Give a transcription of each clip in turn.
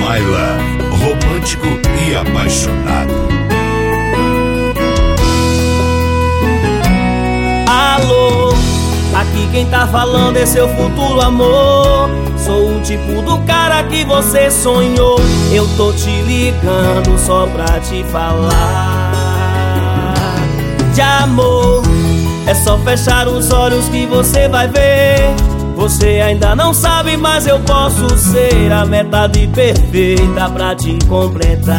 My Love, romântico e apaixonado. Alô, aqui quem tá falando é seu futuro amor. Sou o tipo do cara que você sonhou. Eu tô te ligando só pra te falar de amor. É só fechar os olhos que você vai ver. Você ainda não sabe, mas eu posso ser a metade perfeita pra te completar.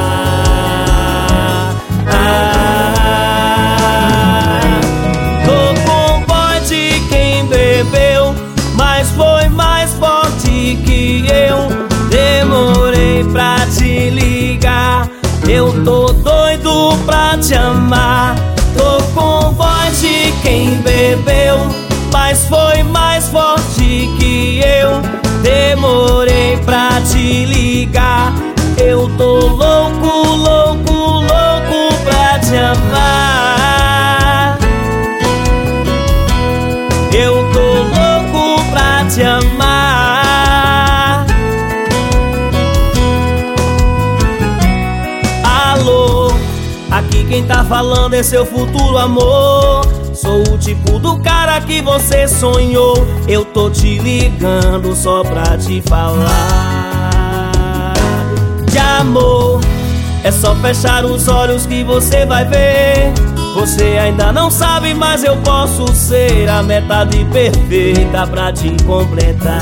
Tô com voz de quem bebeu, mas foi mais forte que eu. Demorei pra te ligar, eu tô doido pra te amar. Tô com voz de quem bebeu, mas foi mais forte que eu. Demorei pra te ligar, eu tô louco, louco, louco pra te amar. Eu tô louco pra te amar. Alô, aqui quem tá falando é seu futuro amor. Sou o tipo do cara que você sonhou. Eu tô te ligando só pra te falar de amor. É só fechar os olhos que você vai ver. Você ainda não sabe, mas eu posso ser a metade perfeita pra te completar.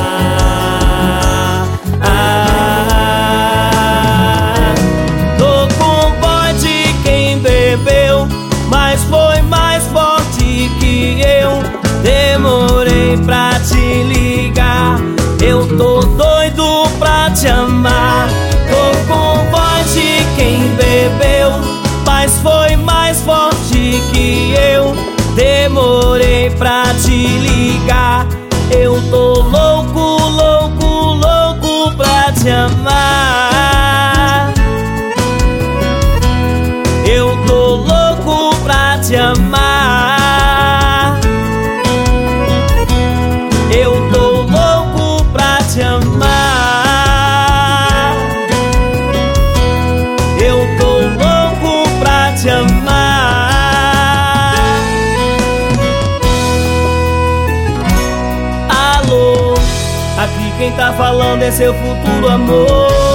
Tô com voz de quem bebeu, mas foi mais forte que eu. Demorei pra te ligar, eu tô doido pra te amar. Tô com voz de quem bebeu, mas foi mais forte que eu. Demorei pra te ligar, eu tô louco, louco, louco pra te amar. Eu tô louco pra te amar. Eu tô louco pra te amar. Eu tô louco pra te amar. Alô, aqui quem tá falando é seu futuro amor.